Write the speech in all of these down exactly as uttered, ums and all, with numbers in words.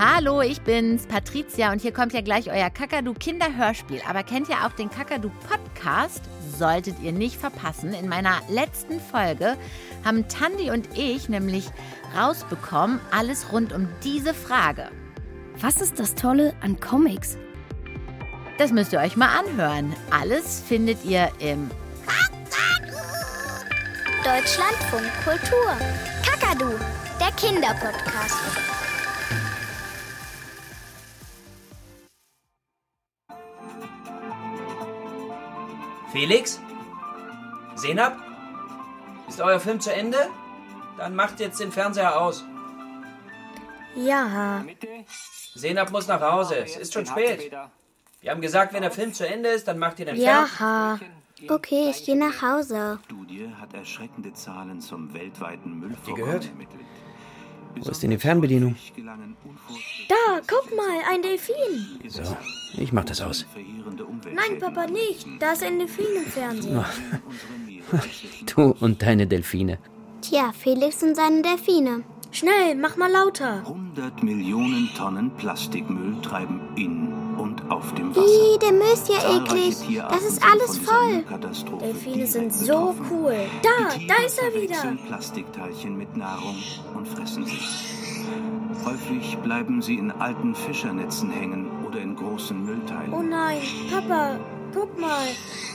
Hallo, ich bin's, Patricia, und hier kommt ja gleich euer Kakadu-Kinderhörspiel. Aber kennt ihr auch den Kakadu-Podcast? Solltet ihr nicht verpassen. In meiner letzten Folge haben Tandi und ich nämlich rausbekommen, alles rund um diese Frage. Was ist das Tolle an Comics? Das müsst ihr euch mal anhören. Alles findet ihr im Deutschlandfunk Kultur. Kakadu, der Kinderpodcast. Felix? Senab? Ist euer Film zu Ende? Dann macht jetzt den Fernseher aus. Ja. Senab muss nach Hause. Es ist schon spät. Wir haben gesagt, wenn der Film zu Ende ist, dann macht ihr den Fernseher. Ja. Okay, ich gehe nach Hause. Die Studie hat erschreckende Zahlen zum weltweiten Müllvorkommen gehört? ermittelt. Wo ist denn die Fernbedienung? Da, guck mal, ein Delfin. So, ich mach das aus. Nein, Papa, nicht. Da ist ein Delfin im Fernsehen. Du und deine Delfine. Tja, Felix und seine Delfine. Schnell, mach mal lauter. hundert Millionen Tonnen Plastikmüll treiben in und auf dem Wasser. Ih, der Müll ist ja eklig. Das ist alles voll. Delfine sind so cool. Da, da ist er wieder. Plastikteilchen mit Nahrung und fressen sie. Häufig bleiben sie in alten Fischernetzen hängen oder in großen Müllteilen. Oh nein, Papa, guck mal.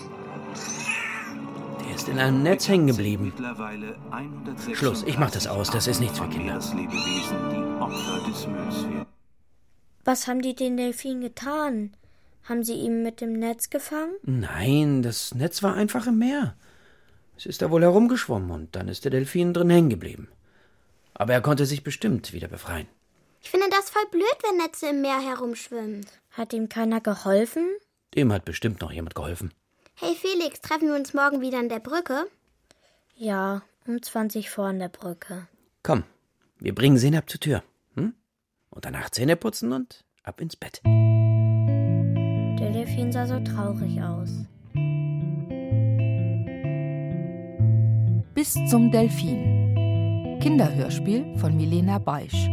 Der ist in einem Netz hängen geblieben. Mittlerweile hundertsechsunddreißig Schluss, ich mach das aus, das ist nichts für Kinder. Meereslebewesen, die Opfer des Mülls werden. Was haben die den Delfin getan? Haben sie ihn mit dem Netz gefangen? Nein, das Netz war einfach im Meer. Es ist da wohl herumgeschwommen und dann ist der Delfin drin hängen geblieben. Aber er konnte sich bestimmt wieder befreien. Ich finde das voll blöd, wenn Netze im Meer herumschwimmen. Hat ihm keiner geholfen? Dem hat bestimmt noch jemand geholfen. Hey Felix, treffen wir uns morgen wieder an der Brücke? Ja, um zwanzig vor an der Brücke. Komm, wir bringen Senab zur Tür. Hm? Und danach Zähne putzen und ab ins Bett. Der Delfin sah so traurig aus. Bis zum Delfin. Kinderhörspiel von Milena Beisch.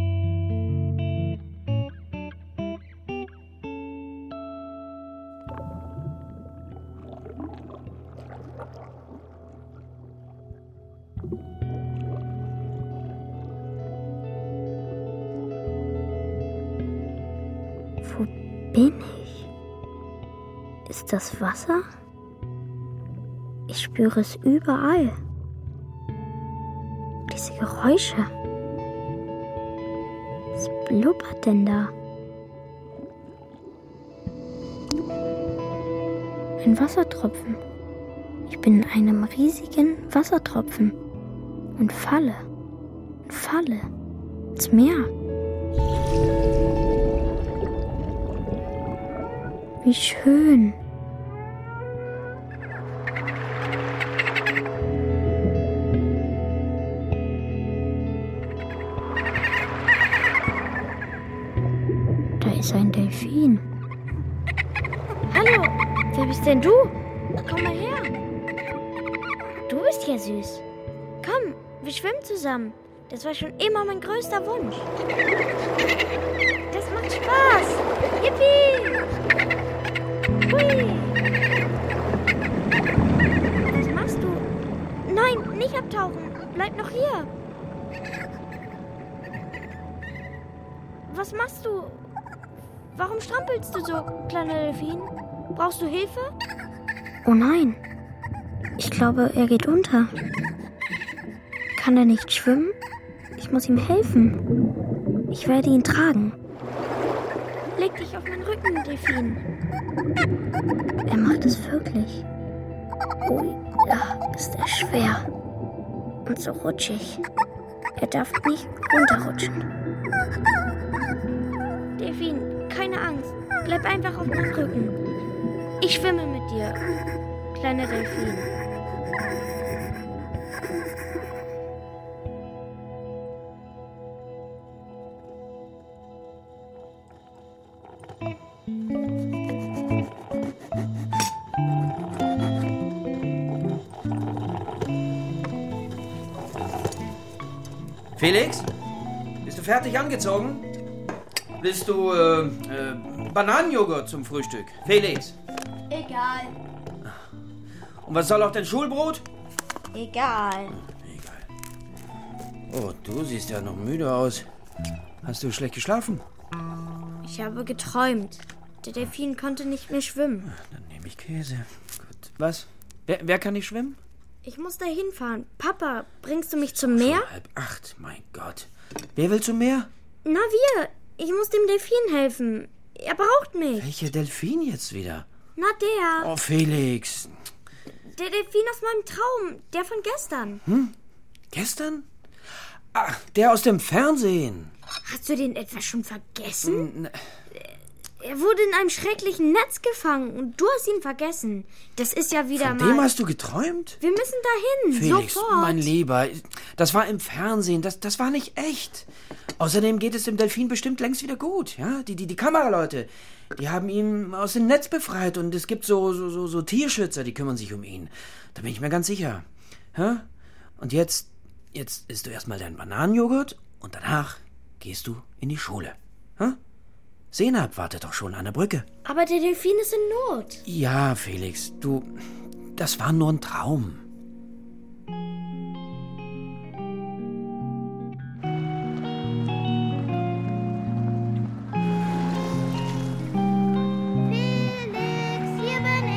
Wo bin ich? Ist das Wasser? Ich spüre es überall. Diese Geräusche. Was blubbert denn da? Ein Wassertropfen. Ich bin in einem riesigen Wassertropfen und falle und falle ins Meer. Wie schön. Da ist ein Delfin. Hallo, wer bist denn du? Komm mal her. Du bist ja süß. Komm, wir schwimmen zusammen. Das war schon immer mein größter Wunsch. Das macht Spaß. Yippie! Hui! Was machst du? Nein, nicht abtauchen. Bleib noch hier. Was machst du? Warum strampelst du so, kleiner Delfin? Brauchst du Hilfe? Oh nein. Ich glaube, er geht unter. Kann er nicht schwimmen? Ich muss ihm helfen. Ich werde ihn tragen. Leg dich auf meinen Rücken, Delfin. Er macht es wirklich. Ui, ja, ist er schwer. Und so rutschig. Er darf nicht runterrutschen. Delfin, keine Angst. Bleib einfach auf meinem Rücken. Ich schwimme mit dir, kleiner Delfin. Felix? Bist du fertig angezogen? Willst du äh, äh, Bananenjoghurt zum Frühstück? Felix? Egal. Und was soll auch dein Schulbrot? Egal. Egal. Oh, du siehst ja noch müde aus. Hast du schlecht geschlafen? Ich habe geträumt. Der Delfin konnte nicht mehr schwimmen. Dann nehme ich Käse. Gut. Was? Wer, wer kann nicht schwimmen? Ich muss da hinfahren. Papa, bringst du mich zum Meer? Schon halb acht, mein Gott. Wer will zum Meer? Na, wir. Ich muss dem Delfin helfen. Er braucht mich. Welcher Delfin jetzt wieder? Na, der. Oh, Felix. Der Delfin aus meinem Traum. Der von gestern. Hm? Gestern? Ach, der aus dem Fernsehen. Hast du den etwa schon vergessen? N- Er wurde in einem schrecklichen Netz gefangen und du hast ihn vergessen. Das ist ja wieder Von mal... dem hast du geträumt? Wir müssen dahin, Felix, sofort. mein Lieber, das war im Fernsehen, das, das war nicht echt. Außerdem geht es dem Delfin bestimmt längst wieder gut. Ja? Die, die, die Kameraleute, die haben ihn aus dem Netz befreit und es gibt so, so, so, so Tierschützer, die kümmern sich um ihn. Da bin ich mir ganz sicher. Ja? Und jetzt, jetzt isst du erstmal deinen Bananenjoghurt und danach gehst du in die Schule. Ja? Senab wartet doch schon an der Brücke. Aber der Delfin ist in Not. Ja, Felix, du, das war nur ein Traum. Felix, hier bin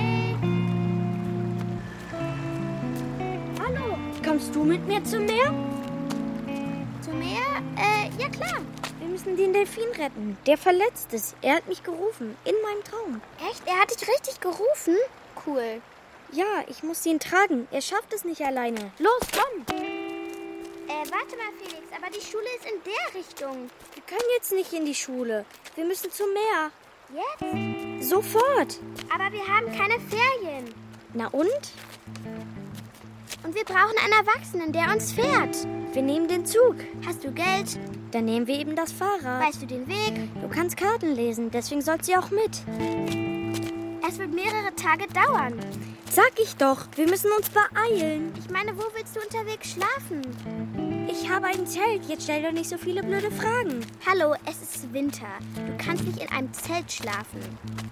ich. Hallo, kommst du mit mir zum Meer? Zum Meer? Äh, ja klar. Wir müssen den Delfin retten. Der verletzt ist. Er hat mich gerufen. In meinem Traum. Echt? Er hat dich richtig gerufen? Cool. Ja, ich muss ihn tragen. Er schafft es nicht alleine. Los, komm. Äh, warte mal, Felix, aber die Schule ist in der Richtung. Wir können jetzt nicht in die Schule. Wir müssen zum Meer. Jetzt? Sofort. Aber wir haben keine Ferien. Na und? Und wir brauchen einen Erwachsenen, der uns fährt. Wir nehmen den Zug. Hast du Geld? Dann nehmen wir eben das Fahrrad. Weißt du den Weg? Du kannst Karten lesen, deswegen soll sie auch mit. Es wird mehrere Tage dauern. Sag ich doch, wir müssen uns beeilen. Ich meine, wo willst du unterwegs schlafen? Ich habe ein Zelt, jetzt stell doch nicht so viele blöde Fragen. Hallo, es ist Winter. Du kannst nicht in einem Zelt schlafen.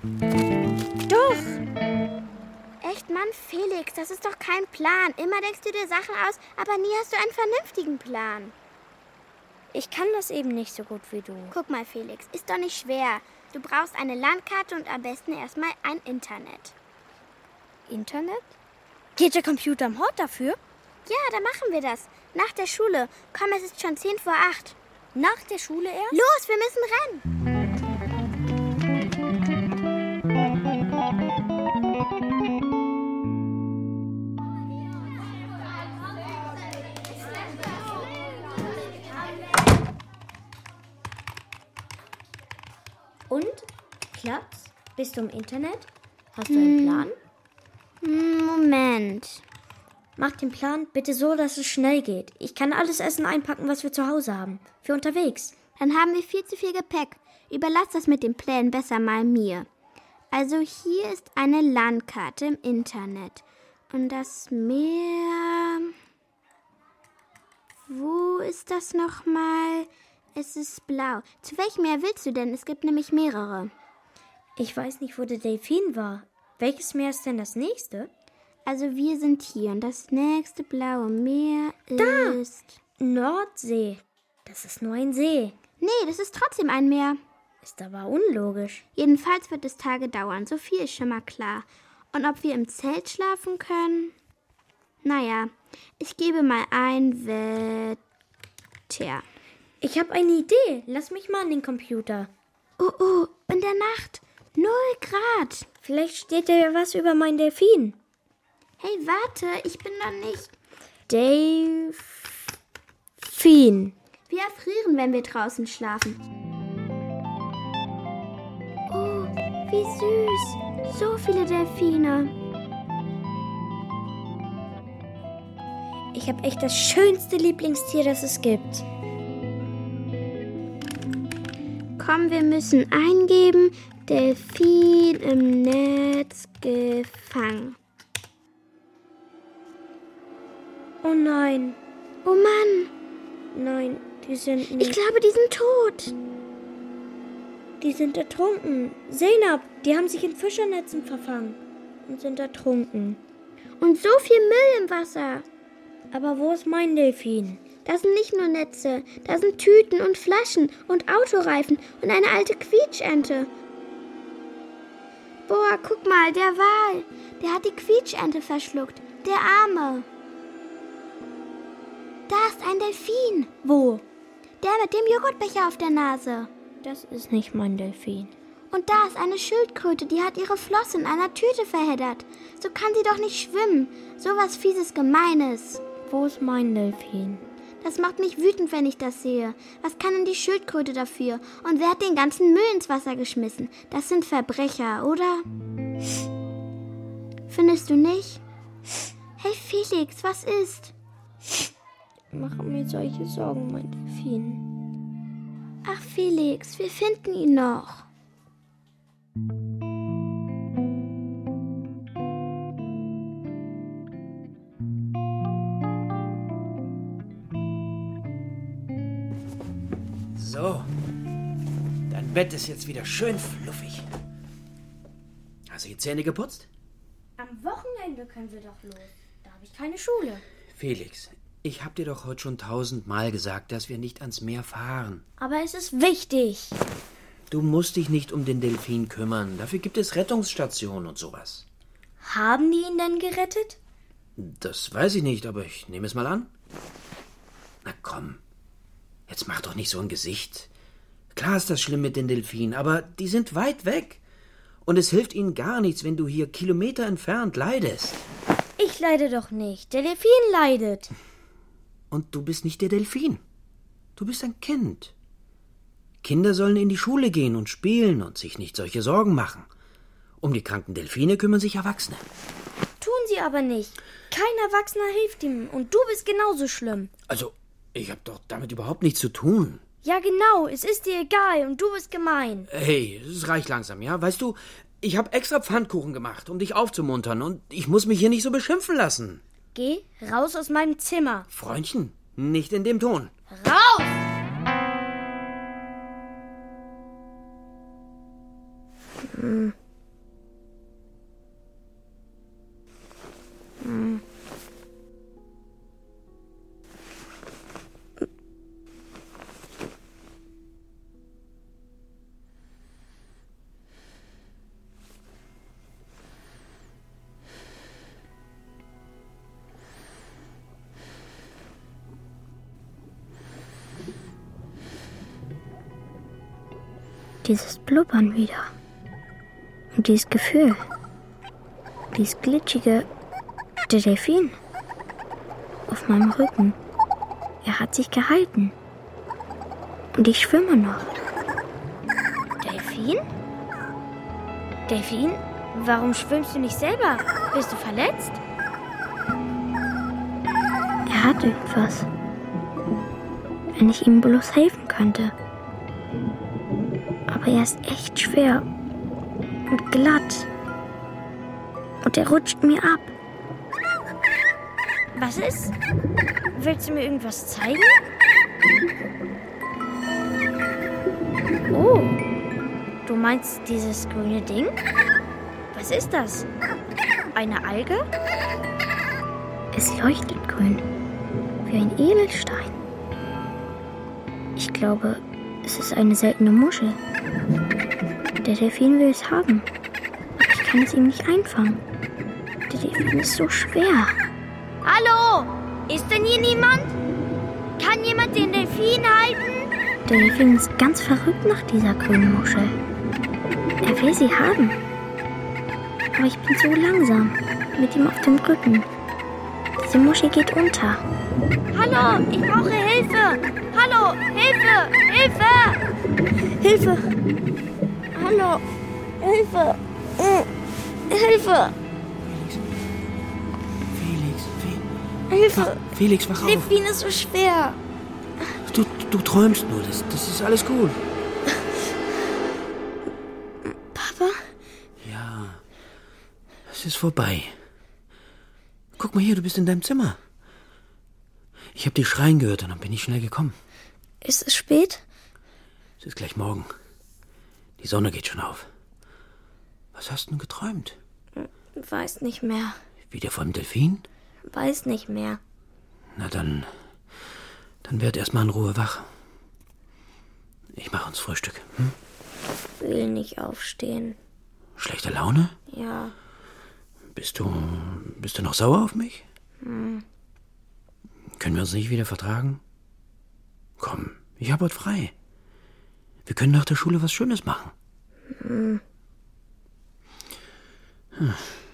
Doch. Echt, Mann, Felix, das ist doch kein Plan. Immer denkst du dir Sachen aus, aber nie hast du einen vernünftigen Plan. Ich kann das eben nicht so gut wie du. Guck mal, Felix, ist doch nicht schwer. Du brauchst eine Landkarte und am besten erstmal ein Internet. Internet? Geht der Computer am Hort dafür? Ja, dann machen wir das. Nach der Schule. Komm, es ist schon zehn vor acht. Nach der Schule erst? Los, wir müssen rennen. Und? Klappt's? Bist du im Internet? Hast du einen Plan? Moment. Mach den Plan bitte so, dass es schnell geht. Ich kann alles Essen einpacken, was wir zu Hause haben. Für unterwegs. Dann haben wir viel zu viel Gepäck. Überlass das mit den Plänen besser mal mir. Also hier ist eine Landkarte im Internet. Und das Meer... Wo ist das nochmal? Es ist blau. Zu welchem Meer willst du denn? Es gibt nämlich mehrere. Ich weiß nicht, wo der Delfin war. Welches Meer ist denn das nächste? Also wir sind hier und das nächste blaue Meer Da! ist... Nordsee. Das ist nur ein See. Nee, das ist trotzdem ein Meer. Ist aber unlogisch. Jedenfalls wird es Tage dauern, so viel ist schon mal klar. Und ob wir im Zelt schlafen können? Naja, ich gebe mal ein Wetter. Ich habe eine Idee. Lass mich mal an den Computer. Oh, oh, in der Nacht. Null Grad. Vielleicht steht da ja was über meinen Delfin. Hey, warte, ich bin noch nicht... Delfin. Wir erfrieren, wenn wir draußen schlafen. Oh, wie süß. So viele Delfine. Ich habe echt das schönste Lieblingstier, das es gibt. Komm, wir müssen eingeben, Delfin im Netz gefangen. Oh nein. Oh Mann, Nein, die sind nicht... ich glaube, die sind tot. Die sind ertrunken. Zeynep, die haben sich in Fischernetzen verfangen und sind ertrunken. Und so viel Müll im Wasser. Aber wo ist mein Delfin? Da sind nicht nur Netze, da sind Tüten und Flaschen und Autoreifen und eine alte Quietschente. Boah, guck mal, der Wal, der hat die Quietschente verschluckt. Der Arme. Da ist ein Delfin. Wo? Der mit dem Joghurtbecher auf der Nase. Das ist nicht mein Delfin. Und da ist eine Schildkröte, die hat ihre Flosse in einer Tüte verheddert. So kann sie doch nicht schwimmen. So was Fieses, Gemeines. Wo ist mein Delfin? Das macht mich wütend, wenn ich das sehe. Was kann denn die Schildkröte dafür? Und wer hat den ganzen Müll ins Wasser geschmissen? Das sind Verbrecher, oder? Findest du nicht? Hey Felix, was ist? Mache mir solche Sorgen, mein Delfin. Ach Felix, wir finden ihn noch. So, dein Bett ist jetzt wieder schön fluffig. Hast du die Zähne geputzt? Am Wochenende können wir doch los. Da habe ich keine Schule. Felix, ich hab dir doch heute schon tausendmal gesagt, dass wir nicht ans Meer fahren. Aber es ist wichtig. Du musst dich nicht um den Delfin kümmern. Dafür gibt es Rettungsstationen und sowas. Haben die ihn denn gerettet? Das weiß ich nicht, aber ich nehme es mal an. Na komm, jetzt mach doch nicht so ein Gesicht. Klar ist das schlimm mit den Delfinen, aber die sind weit weg. Und es hilft ihnen gar nichts, wenn du hier Kilometer entfernt leidest. Ich leide doch nicht. Der Delfin leidet. Und du bist nicht der Delfin. Du bist ein Kind. Kinder sollen in die Schule gehen und spielen und sich nicht solche Sorgen machen. Um die kranken Delfine kümmern sich Erwachsene. Tun sie aber nicht. Kein Erwachsener hilft ihm und du bist genauso schlimm. Also, ich hab doch damit überhaupt nichts zu tun. Ja, genau. Es ist dir egal und du bist gemein. Hey, es reicht langsam, ja? Weißt du, ich hab extra Pfannkuchen gemacht, um dich aufzumuntern und ich muss mich hier nicht so beschimpfen lassen. Geh raus aus meinem Zimmer. Freundchen, nicht in dem Ton. Raus! Hm. Hm. Dieses Blubbern wieder. Und dieses Gefühl. Dieses glitschige. Der Delfin. Auf meinem Rücken. Er hat sich gehalten. Und ich schwimme noch. Delfin? Delfin? Warum schwimmst du nicht selber? Bist du verletzt? Er hat irgendwas. Wenn ich ihm bloß helfen könnte. Aber er ist echt schwer und glatt. Und er rutscht mir ab. Was ist? Willst du mir irgendwas zeigen? Oh, du meinst dieses grüne Ding? Was ist das? Eine Alge? Es leuchtet grün, wie ein Edelstein. Ich glaube, es ist eine seltene Muschel. Der Delfin will es haben. Ich kann es ihm nicht einfangen. Der Delfin ist so schwer. Hallo? Ist denn hier niemand? Kann jemand den Delfin halten? Der Delfin ist ganz verrückt nach dieser grünen Muschel. Er will sie haben. Aber ich bin so langsam mit ihm auf dem Rücken. Diese Muschel geht unter. Hallo, ich brauche Hilfe. Hallo, Hilfe, Hilfe. Hilfe. Hallo, Hilfe. Hilfe. Felix, Felix, Hilfe. Wach, Felix, wach auf. Delfin ist so schwer. Du, du träumst nur, das, das ist alles gut. Papa? Ja, es ist vorbei. Guck mal hier, du bist in deinem Zimmer. Ich habe dich schreien gehört und dann bin ich schnell gekommen. Ist es spät? Es ist gleich morgen. Die Sonne geht schon auf. Was hast du denn geträumt? Weiß nicht mehr. Wieder vom Delfin? Weiß nicht mehr. Na dann, dann werd erst mal in Ruhe wach. Ich mache uns Frühstück. Hm? Will nicht aufstehen. Schlechte Laune? Ja. Bist du, bist du noch sauer auf mich? Hm. Können wir uns nicht wieder vertragen? Komm, ich hab heute frei. Wir können nach der Schule was Schönes machen. Hm. Hm.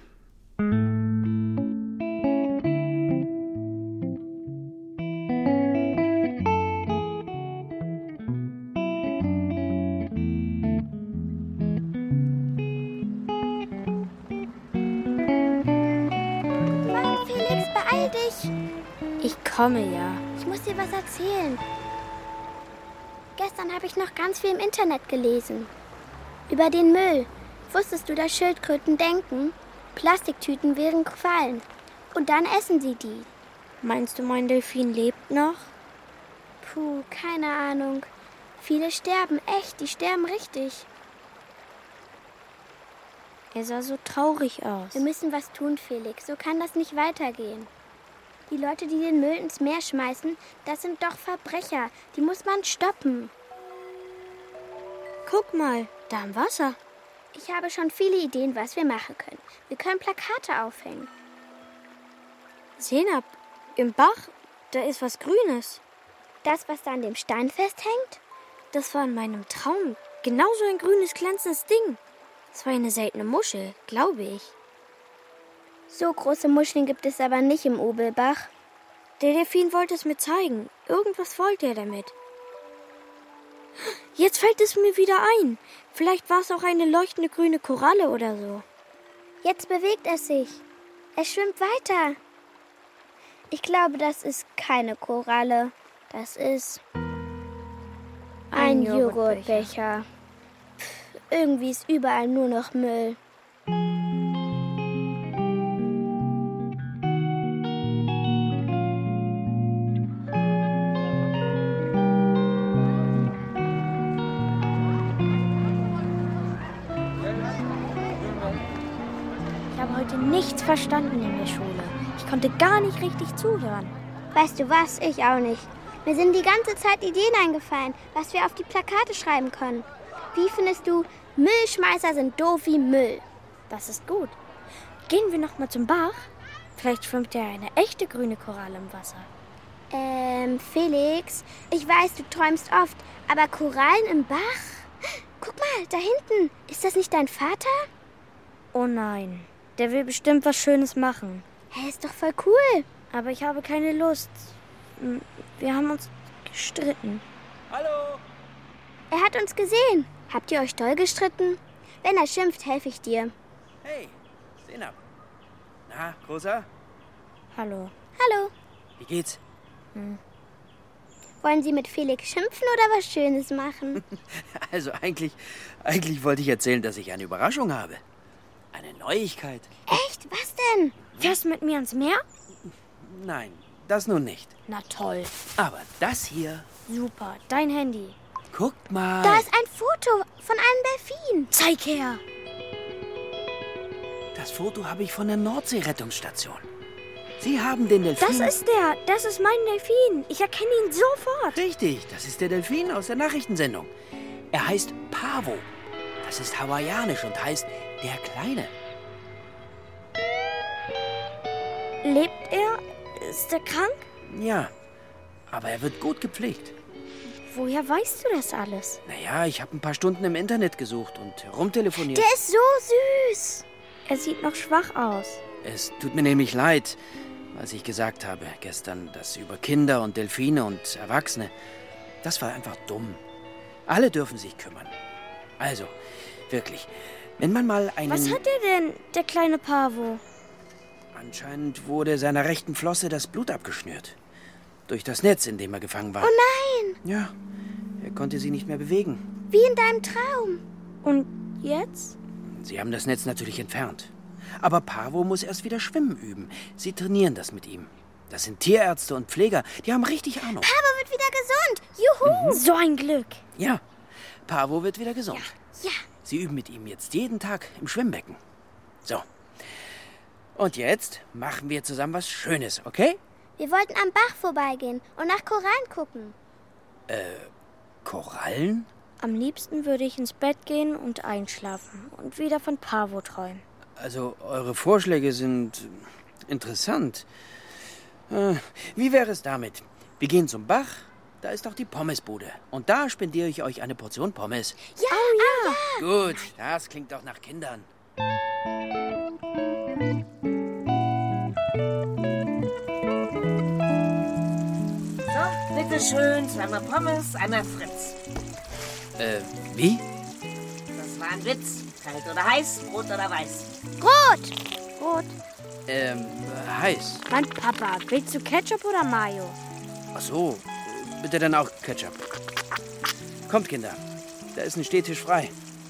Mann, Felix, beeil dich. Ich komme ja. Ich muss dir was erzählen. Gestern habe ich noch ganz viel im Internet gelesen. Über den Müll. Wusstest du, dass Schildkröten denken? Plastiktüten wären Quallen. Und dann essen sie die. Meinst du, mein Delfin lebt noch? Puh, keine Ahnung. Viele sterben, echt, die sterben richtig. Er sah so traurig aus. Wir müssen was tun, Felix. So kann das nicht weitergehen. Die Leute, die den Müll ins Meer schmeißen, das sind doch Verbrecher. Die muss man stoppen. Guck mal, da im Wasser. Ich habe schon viele Ideen, was wir machen können. Wir können Plakate aufhängen. Zeynep, im Bach, da ist was Grünes. Das, was da an dem Stein festhängt? Das war in meinem Traum. Genauso ein grünes, glänzendes Ding. Das war eine seltene Muschel, glaube ich. So große Muscheln gibt es aber nicht im Obelbach. Der Delfin wollte es mir zeigen. Irgendwas wollte er damit. Jetzt fällt es mir wieder ein. Vielleicht war es auch eine leuchtende grüne Koralle oder so. Jetzt bewegt es sich. Es schwimmt weiter. Ich glaube, das ist keine Koralle. Das ist ein, ein Joghurtbecher. Joghurtbecher. Pff, irgendwie ist überall nur noch Müll. Nichts verstanden in der Schule. Ich konnte gar nicht richtig zuhören. Weißt du was? Ich auch nicht. Mir sind die ganze Zeit Ideen eingefallen, was wir auf die Plakate schreiben können. Wie findest du, Müllschmeißer sind doof wie Müll? Das ist gut. Gehen wir noch mal zum Bach? Vielleicht schwimmt ja eine echte grüne Koralle im Wasser. Ähm, Felix, ich weiß, du träumst oft, aber Korallen im Bach? Guck mal, da hinten. Ist das nicht dein Vater? Oh nein. Der will bestimmt was Schönes machen. Hä, ist doch voll cool. Aber ich habe keine Lust. Wir haben uns gestritten. Hallo? Er hat uns gesehen. Habt ihr euch doll gestritten? Wenn er schimpft, helfe ich dir. Hey, Zeynep. Na, Großer? Hallo. Hallo. Wie geht's? Hm. Wollen Sie mit Felix schimpfen oder was Schönes machen? Also eigentlich, eigentlich wollte ich erzählen, dass ich eine Überraschung habe. Eine Neuigkeit. Echt? Was denn? Fährst du mit mir ans Meer? Nein, das nun nicht. Na toll. Aber das hier... Super, dein Handy. Guckt mal. Da ist ein Foto von einem Delfin. Zeig her. Das Foto habe ich von der Nordsee-Rettungsstation. Sie haben den Delfin... Das ist der. Das ist mein Delfin. Ich erkenne ihn sofort. Richtig, das ist der Delfin aus der Nachrichtensendung. Er heißt Pavo. Das ist hawaiianisch und heißt der Kleine. Lebt er? Ist er krank? Ja, aber er wird gut gepflegt. Woher weißt du das alles? Naja, ich habe ein paar Stunden im Internet gesucht und herumtelefoniert. Der ist so süß. Er sieht noch schwach aus. Es tut mir nämlich leid, was ich gesagt habe gestern, das über Kinder und Delfine und Erwachsene. Das war einfach dumm. Alle dürfen sich kümmern. Also, wirklich, wenn man mal einen... Was hat er denn, der kleine Pavo? Anscheinend wurde seiner rechten Flosse das Blut abgeschnürt. Durch das Netz, in dem er gefangen war. Oh nein! Ja, er konnte sich nicht mehr bewegen. Wie in deinem Traum. Und jetzt? Sie haben das Netz natürlich entfernt. Aber Pavo muss erst wieder schwimmen üben. Sie trainieren das mit ihm. Das sind Tierärzte und Pfleger, die haben richtig Ahnung. Pavo wird wieder gesund. Juhu! Mhm. So ein Glück. Ja, Pavo wird wieder gesund. Ja, Ja. Sie üben mit ihm jetzt jeden Tag im Schwimmbecken. So. Und jetzt machen wir zusammen was Schönes, okay? Wir wollten am Bach vorbeigehen und nach Korallen gucken. Äh, Korallen? Am liebsten würde ich ins Bett gehen und einschlafen und wieder von Pavo träumen. Also, eure Vorschläge sind interessant. Äh, wie wäre es damit? Wir gehen zum Bach, da ist doch die Pommesbude. Und da spendiere ich euch eine Portion Pommes. Ja, oh, ja. Gut, das klingt doch nach Kindern. So, bitteschön, zweimal Pommes, einmal Fritz. Äh, wie? Das war ein Witz. Kalt oder heiß, rot oder weiß. Rot. Rot. Ähm, heiß. Mein Papa, willst du Ketchup oder Mayo? Ach so, bitte dann auch Ketchup. Kommt, Kinder, da ist ein Stehtisch frei.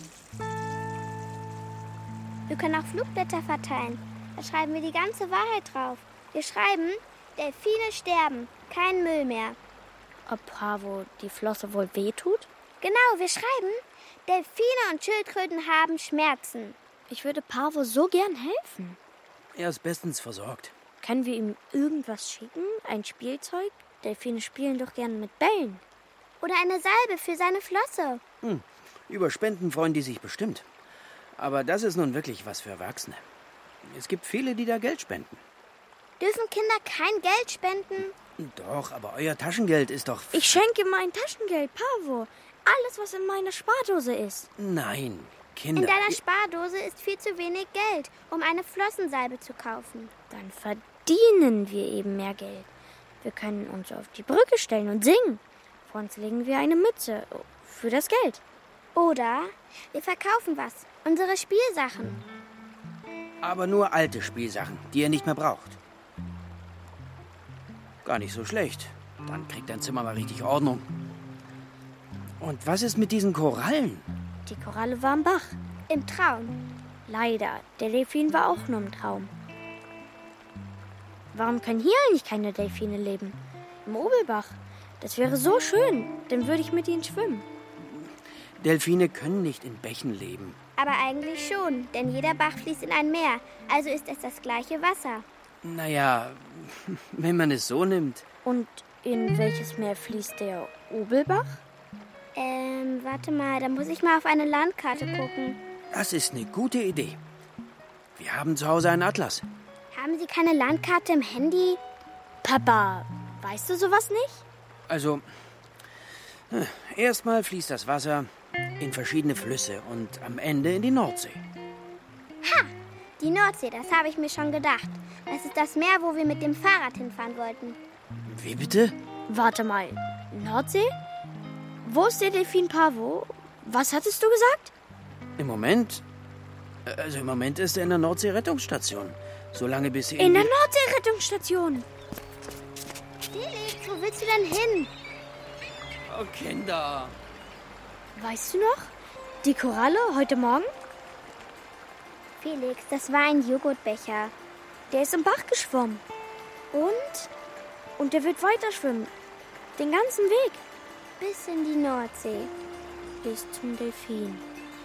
Wir können auch Flugblätter verteilen. Da schreiben wir die ganze Wahrheit drauf. Wir schreiben, Delfine sterben, kein Müll mehr. Ob Pavo die Flosse wohl wehtut? Genau, wir schreiben, Delfine und Schildkröten haben Schmerzen. Ich würde Pavo so gern helfen. Er ist bestens versorgt. Können wir ihm irgendwas schicken? Ein Spielzeug? Delfine spielen doch gern mit Bällen. Oder eine Salbe für seine Flosse. Hm, über Spenden freuen die sich bestimmt. Aber das ist nun wirklich was für Erwachsene. Es gibt viele, die da Geld spenden. Dürfen Kinder kein Geld spenden? Doch, aber euer Taschengeld ist doch... Ich schenke mein Taschengeld, Pavo. Alles, was in meiner Spardose ist. Nein, Kinder... In deiner Spardose ist viel zu wenig Geld, um eine Flossensalbe zu kaufen. Dann verdienen wir eben mehr Geld. Wir können uns auf die Brücke stellen und singen. Vor uns legen wir eine Mütze für das Geld. Oder wir verkaufen was. Unsere Spielsachen. Aber nur alte Spielsachen, die ihr nicht mehr braucht. Gar nicht so schlecht. Dann kriegt dein Zimmer mal richtig Ordnung. Und was ist mit diesen Korallen? Die Koralle war im Bach. Im Traum. Leider, der Delfin war auch nur im Traum. Warum können hier eigentlich keine Delfine leben? Im Obelbach. Das wäre so schön. Dann würde ich mit ihnen schwimmen. Delfine können nicht in Bächen leben. Aber eigentlich schon, denn jeder Bach fließt in ein Meer. Also ist es das gleiche Wasser. Naja, wenn man es so nimmt. Und in welches Meer fließt der Obelbach? Ähm, warte mal, da muss ich mal auf eine Landkarte gucken. Das ist eine gute Idee. Wir haben zu Hause einen Atlas. Haben Sie keine Landkarte im Handy? Papa, weißt du sowas nicht? Also, äh, erstmal fließt das Wasser in verschiedene Flüsse und am Ende in die Nordsee. Ha! Die Nordsee, das habe ich mir schon gedacht. Das ist das Meer, wo wir mit dem Fahrrad hinfahren wollten. Wie bitte? Warte mal, Nordsee? Wo ist der Delfin Pavo? Was hattest du gesagt? Im Moment, also im Moment ist er in der Nordsee-Rettungsstation. Solange bis sie... In der Nordsee-Rettungsstation. Felix, wo willst du denn hin? Oh, Kinder. Weißt du noch? Die Koralle heute Morgen? Felix, das war ein Joghurtbecher. Der ist im Bach geschwommen. Und? Und der wird weiter schwimmen. Den ganzen Weg. Bis in die Nordsee. Bis zum Delfin.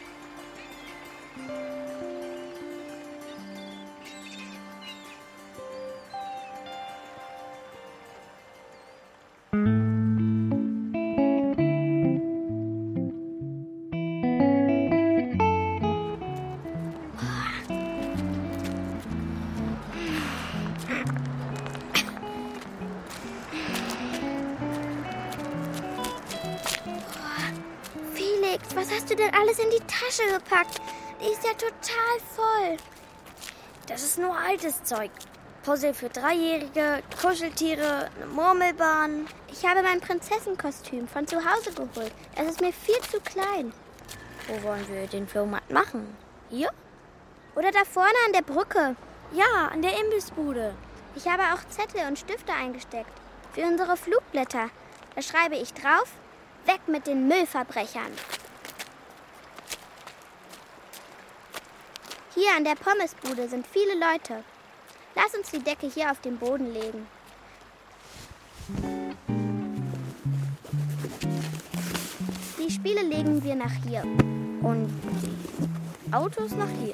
Was hast du denn alles in die Tasche gepackt? Die ist ja total voll. Das ist nur altes Zeug. Puzzle für Dreijährige, Kuscheltiere, eine Murmelbahn. Ich habe mein Prinzessenkostüm von zu Hause geholt. Es ist mir viel zu klein. Wo wollen wir den Flohmarkt machen? Hier? Oder da vorne an der Brücke? Ja, an der Imbissbude. Ich habe auch Zettel und Stifte eingesteckt. Für unsere Flugblätter. Da schreibe ich drauf: Weg mit den Müllverbrechern. Hier an der Pommesbude sind viele Leute. Lass uns die Decke hier auf den Boden legen. Die Spiele legen wir nach hier. Und die Autos nach hier.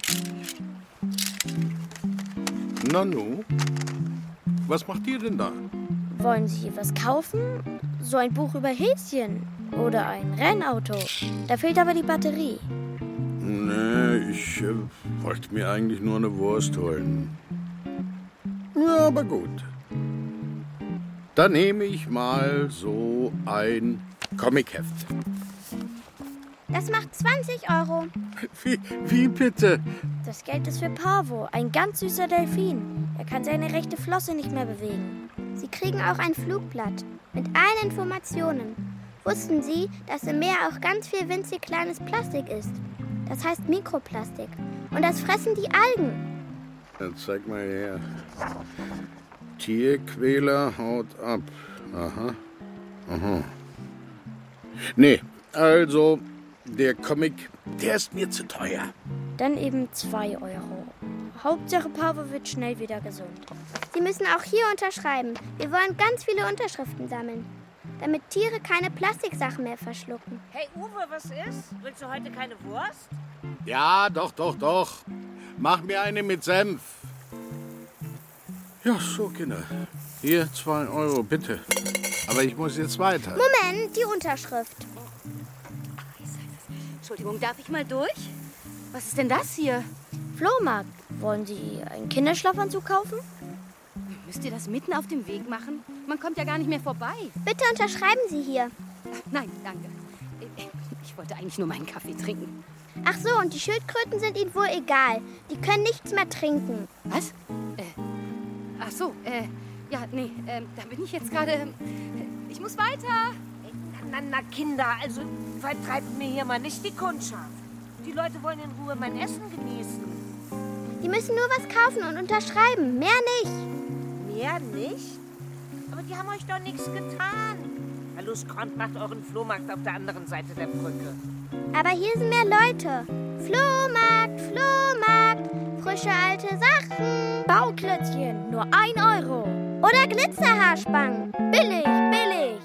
Nanu, was macht ihr denn da? Wollen Sie was kaufen? So ein Buch über Häschen oder ein Rennauto. Da fehlt aber die Batterie. Nee, ich äh, wollte mir eigentlich nur eine Wurst holen. Ja, aber gut. Dann nehme ich mal so ein Comicheft. Das macht zwanzig Euro. Wie, wie bitte? Das Geld ist für Pavo, ein ganz süßer Delfin. Er kann seine rechte Flosse nicht mehr bewegen. Sie kriegen auch ein Flugblatt mit allen Informationen. Wussten Sie, dass im Meer auch ganz viel winzig kleines Plastik ist? Das heißt Mikroplastik. Und das fressen die Algen. Dann zeig mal her. Tierquäler haut ab. Aha. Aha. Nee, also der Comic, der ist mir zu teuer. Dann eben zwei Euro. Hauptsache Pavo wird schnell wieder gesund. Sie müssen auch hier unterschreiben. Wir wollen ganz viele Unterschriften sammeln, damit Tiere keine Plastiksachen mehr verschlucken. Hey Uwe, was ist? Willst du heute keine Wurst? Ja, doch, doch, doch. Mach mir eine mit Senf. Ja, so, Kinder. Hier, zwei Euro, bitte. Aber ich muss jetzt weiter. Moment, die Unterschrift. Entschuldigung, darf ich mal durch? Was ist denn das hier? Flohmarkt. Wollen Sie einen Kinderschlafanzug kaufen? Müsst ihr das mitten auf dem Weg machen? Man kommt ja gar nicht mehr vorbei. Bitte unterschreiben Sie hier. Nein, danke. Ich wollte eigentlich nur meinen Kaffee trinken. Ach so, und die Schildkröten sind Ihnen wohl egal. Die können nichts mehr trinken. Was? Äh, ach so, äh, ja, nee, äh, da bin ich jetzt gerade. Äh, ich muss weiter. Na, na, Kinder, also vertreibt mir hier mal nicht die Kundschaft. Die Leute wollen in Ruhe mein Essen genießen. Die müssen nur was kaufen und unterschreiben, mehr nicht. Mehr nicht? Aber die haben euch doch nichts getan. Na los, kommt, macht euren Flohmarkt auf der anderen Seite der Brücke. Aber hier sind mehr Leute. Flohmarkt, Flohmarkt, frische alte Sachen. Bauklötzchen, nur ein Euro. Oder Glitzerhaarspangen. Billig, billig.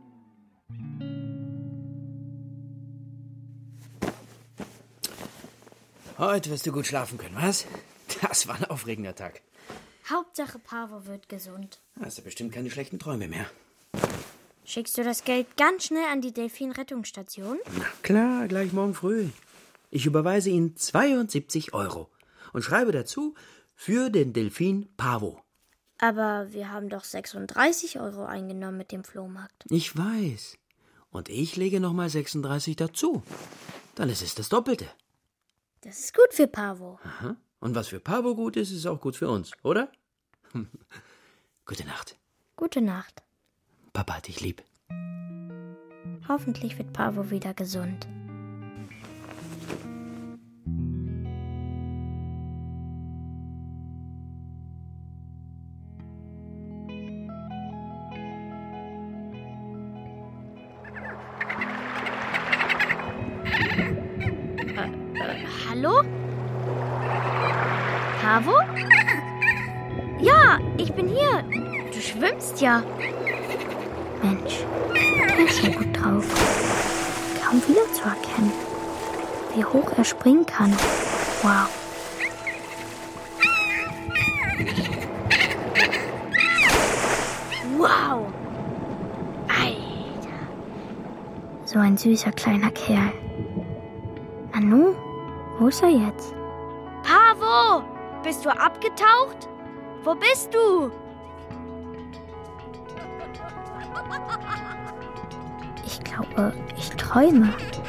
Heute wirst du gut schlafen können, was? Das war ein aufregender Tag. Hauptsache Pavo wird gesund. Hast du bestimmt keine schlechten Träume mehr. Schickst du das Geld ganz schnell an die Delfin-Rettungsstation? Na klar, gleich morgen früh. Ich überweise Ihnen zweiundsiebzig Euro und schreibe dazu für den Delfin Pavo. Aber wir haben doch sechsunddreißig Euro eingenommen mit dem Flohmarkt. Ich weiß. Und ich lege nochmal sechsunddreißig dazu. Dann ist es das Doppelte. Das ist gut für Pavo. Aha. Und was für Pavo gut ist, ist auch gut für uns, oder? Gute Nacht. Gute Nacht. Papa hat dich lieb. Hoffentlich wird Pavo wieder gesund. Hallo? Pavo? Ja, ich bin hier. Du schwimmst ja. Mensch, der ist ja gut drauf. Kaum wiederzuerkennen. Wie hoch er springen kann. Wow. Wow. Alter. So ein süßer kleiner Kerl. Nanu, wo ist er jetzt? Pavo! Bist du abgetaucht? Wo bist du? Ich glaube, ich träume.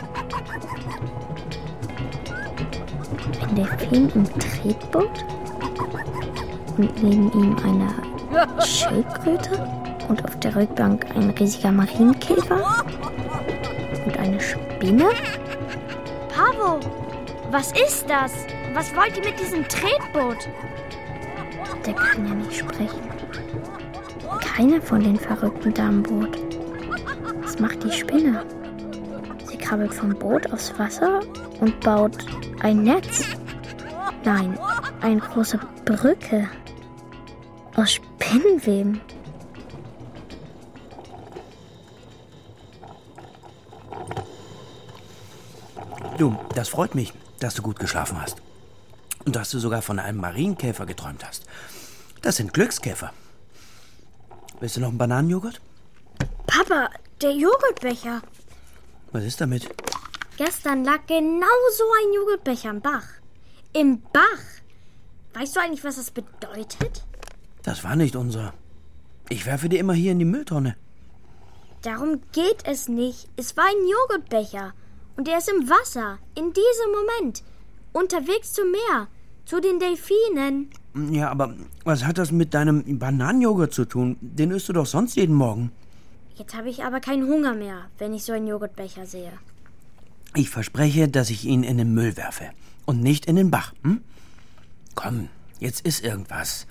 Ein Delfin im Tretboot? Und neben ihm eine Schildkröte? Und auf der Rückbank ein riesiger Marienkäfer? Und eine Spinne? Pavo, was ist das? Was wollt ihr mit diesem Tretboot? Der kann ja nicht sprechen. Keiner von den Verrückten da am Boot. Was macht die Spinne? Sie krabbelt vom Boot aufs Wasser und baut ein Netz. Nein, eine große Brücke aus Spinnenweben. Du, das freut mich, dass du gut geschlafen hast. Und dass du sogar von einem Marienkäfer geträumt hast. Das sind Glückskäfer. Willst du noch einen Bananenjoghurt? Papa, der Joghurtbecher. Was ist damit? Gestern lag genau so ein Joghurtbecher im Bach. Im Bach? Weißt du eigentlich, was das bedeutet? Das war nicht unser. Ich werfe die immer hier in die Mülltonne. Darum geht es nicht. Es war ein Joghurtbecher. Und er ist im Wasser. In diesem Moment. Unterwegs zum Meer. Zu den Delfinen. Ja, aber was hat das mit deinem Bananenjoghurt zu tun? Den isst du doch sonst jeden Morgen. Jetzt habe ich aber keinen Hunger mehr, wenn ich so einen Joghurtbecher sehe. Ich verspreche, dass ich ihn in den Müll werfe. Und nicht in den Bach. Hm? Komm, jetzt iss irgendwas.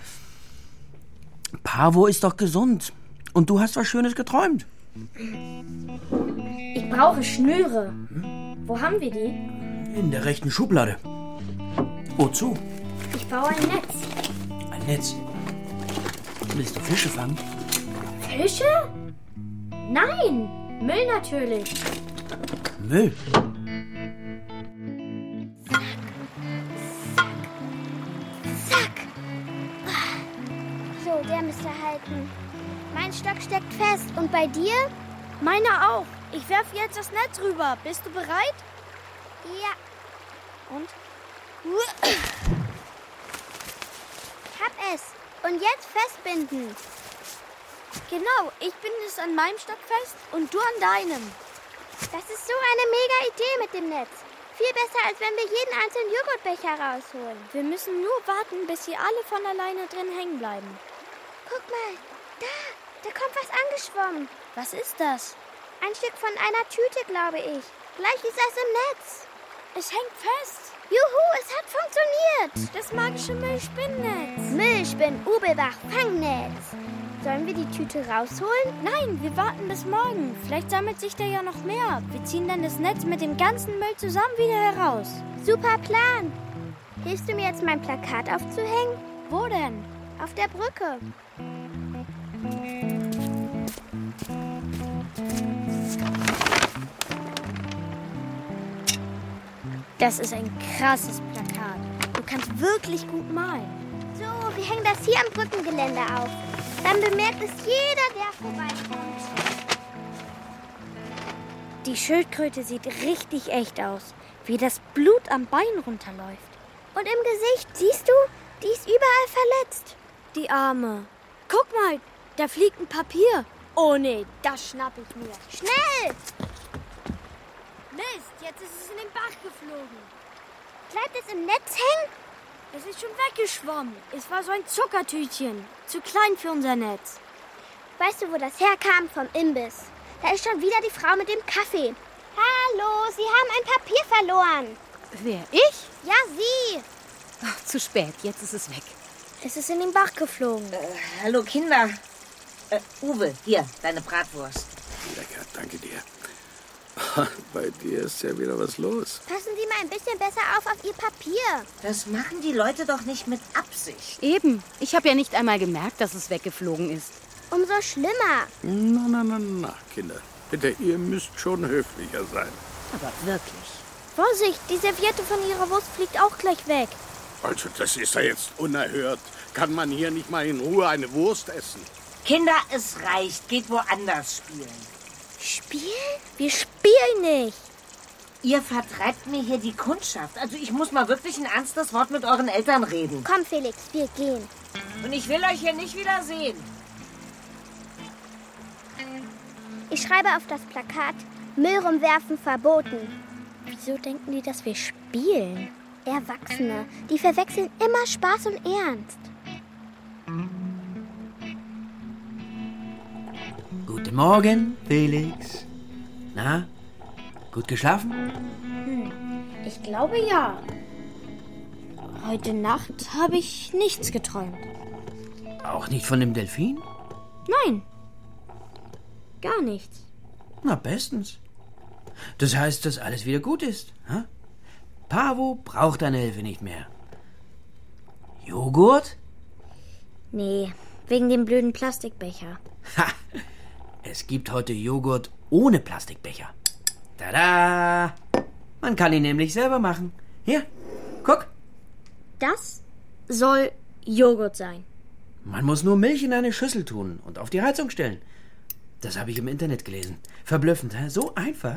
Pavo ist doch gesund. Und du hast was Schönes geträumt. Ich brauche Schnüre. Wo haben wir die? In der rechten Schublade. Wozu? Ich baue ein Netz. Ein Netz? Willst du Fische fangen? Fische? Nein, Müll natürlich. Müll? Zack. So, der müsste halten. Mein Stock steckt fest. Und bei dir? Meiner auch. Ich werfe jetzt das Netz rüber. Bist du bereit? Ja. Und? Hab es. Und jetzt festbinden. Genau, ich binde es an meinem Stock fest und du an deinem. Das ist so eine mega Idee mit dem Netz. Viel besser, als wenn wir jeden einzelnen Joghurtbecher rausholen. Wir müssen nur warten, bis sie alle von alleine drin hängen bleiben. Guck mal, da, da kommt was angeschwommen. Was ist das? Ein Stück von einer Tüte, glaube ich. Gleich ist es im Netz. Es hängt fest. Juhu, es hat funktioniert. Das magische Müllspinnnetz. Müllspinn-Ubelbach-Fangnetz. Sollen wir die Tüte rausholen? Nein, wir warten bis morgen. Vielleicht sammelt sich da ja noch mehr. Wir ziehen dann das Netz mit dem ganzen Müll zusammen wieder heraus. Super Plan. Hilfst du mir jetzt, mein Plakat aufzuhängen? Wo denn? Auf der Brücke. Das ist ein krasses Plakat. Du kannst wirklich gut malen. So, wir hängen das hier am Brückengeländer auf. Dann bemerkt es jeder, der vorbeikommt. Die Schildkröte sieht richtig echt aus, wie das Blut am Bein runterläuft. Und im Gesicht, siehst du? Die ist überall verletzt. Die Arme. Guck mal, da fliegt ein Papier. Oh nee, das schnapp ich mir. Schnell! Mist, jetzt ist es in den Bach geflogen. Bleibt es im Netz hängen? Es ist schon weggeschwommen. Es war so ein Zuckertütchen. Zu klein für unser Netz. Weißt du, wo das herkam? Vom Imbiss. Da ist schon wieder die Frau mit dem Kaffee. Hallo, Sie haben ein Papier verloren. Wer, ich? Ja, Sie. Ach, zu spät, jetzt ist es weg. Es ist in den Bach geflogen. Äh, hallo Kinder. Äh, Uwe, hier, deine Bratwurst. Lecker, danke dir. Bei dir ist ja wieder was los. Passen Sie mal ein bisschen besser auf auf Ihr Papier. Das machen die Leute doch nicht mit Absicht. Eben. Ich habe ja nicht einmal gemerkt, dass es weggeflogen ist. Umso schlimmer. Na, na, na, na, Kinder. Bitte, ihr müsst schon höflicher sein. Aber wirklich. Vorsicht, die Serviette von Ihrer Wurst fliegt auch gleich weg. Also, das ist ja jetzt unerhört. Kann man hier nicht mal in Ruhe eine Wurst essen? Kinder, es reicht. Geht woanders spielen. Spielen? Wir spielen nicht. Ihr vertreibt mir hier die Kundschaft. Also ich muss mal wirklich ein ernstes Wort mit euren Eltern reden. Komm, Felix, wir gehen. Und ich will euch hier nicht wiedersehen. Ich schreibe auf das Plakat, Müll rumwerfen verboten. Wieso denken die, dass wir spielen? Erwachsene, die verwechseln immer Spaß und Ernst. Guten Morgen, Felix. Na, gut geschlafen? Hm, ich glaube ja. Heute Nacht habe ich nichts geträumt. Auch nicht von dem Delfin? Nein, gar nichts. Na, bestens. Das heißt, dass alles wieder gut ist. Ha? Pavo braucht deine Hilfe nicht mehr. Joghurt? Nee, wegen dem blöden Plastikbecher. Ha! Es gibt heute Joghurt ohne Plastikbecher. Tada! Man kann ihn nämlich selber machen. Hier, guck. Das soll Joghurt sein. Man muss nur Milch in eine Schüssel tun und auf die Heizung stellen. Das habe ich im Internet gelesen. Verblüffend, hä? So einfach.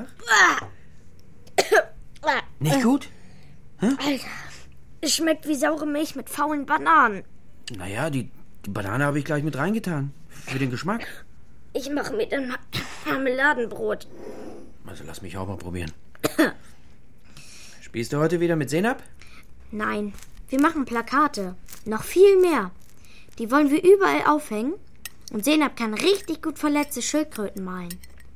Nicht gut? Hä? Alter, es schmeckt wie saure Milch mit faulen Bananen. Naja, die, die Banane habe ich gleich mit reingetan. Für den Geschmack. Ich mache mir dann Marmeladenbrot. Also lass mich auch mal probieren. Spielst du heute wieder mit Senap? Nein, wir machen Plakate. Noch viel mehr. Die wollen wir überall aufhängen. Und Senap kann richtig gut verletzte Schildkröten malen.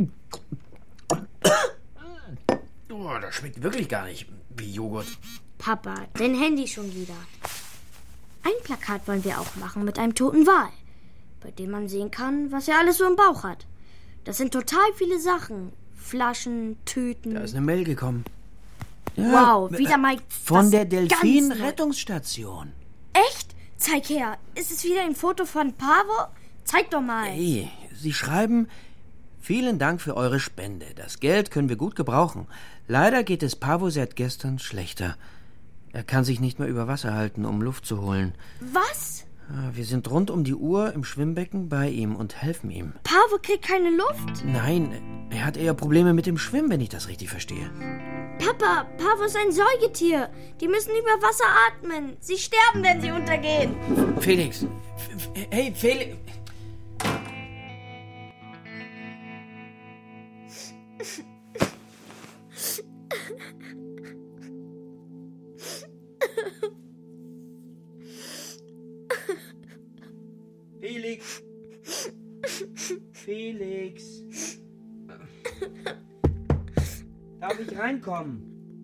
Oh, das schmeckt wirklich gar nicht wie Joghurt. Papa, dein Handy schon wieder. Ein Plakat wollen wir auch machen mit einem toten Wal, bei dem man sehen kann, was er alles so im Bauch hat. Das sind total viele Sachen. Flaschen, Tüten. Da ist eine Mail gekommen. Ja, wow, wieder mal von der Delfin-Rettungsstation. Echt? Zeig her. Ist es wieder ein Foto von Pavo? Zeig doch mal. Hey, Sie schreiben: Vielen Dank für eure Spende. Das Geld können wir gut gebrauchen. Leider geht es Pavo seit gestern schlechter. Er kann sich nicht mehr über Wasser halten, um Luft zu holen. Was? Wir sind rund um die Uhr im Schwimmbecken bei ihm und helfen ihm. Pavo kriegt keine Luft? Nein, er hat eher Probleme mit dem Schwimmen, wenn ich das richtig verstehe. Papa, Pavo ist ein Säugetier. Die müssen über Wasser atmen. Sie sterben, wenn sie untergehen. Felix. F- hey, Felix. Felix. Felix. Darf ich reinkommen?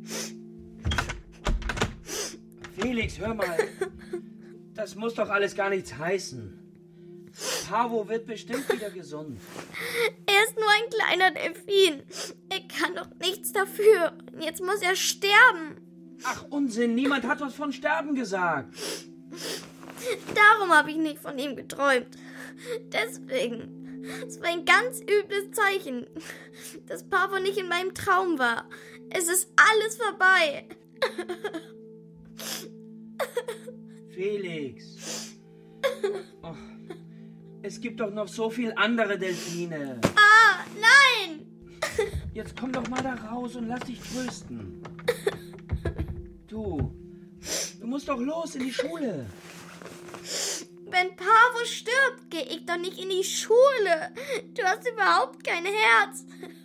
Felix, hör mal. Das muss doch alles gar nichts heißen. Pavo wird bestimmt wieder gesund. Er ist nur ein kleiner Delfin. Er kann doch nichts dafür. Jetzt muss er sterben. Ach, Unsinn. Niemand hat was von Sterben gesagt. Darum habe ich nicht von ihm geträumt. Deswegen. Es war ein ganz übles Zeichen, dass Pavo nicht in meinem Traum war. Es ist alles vorbei. Felix. Oh, es gibt doch noch so viel andere Delfine. Ah, nein! Jetzt komm doch mal da raus und lass dich trösten. Du, du musst doch los in die Schule. Wenn Pavo stirbt, gehe ich doch nicht in die Schule. Du hast überhaupt kein Herz.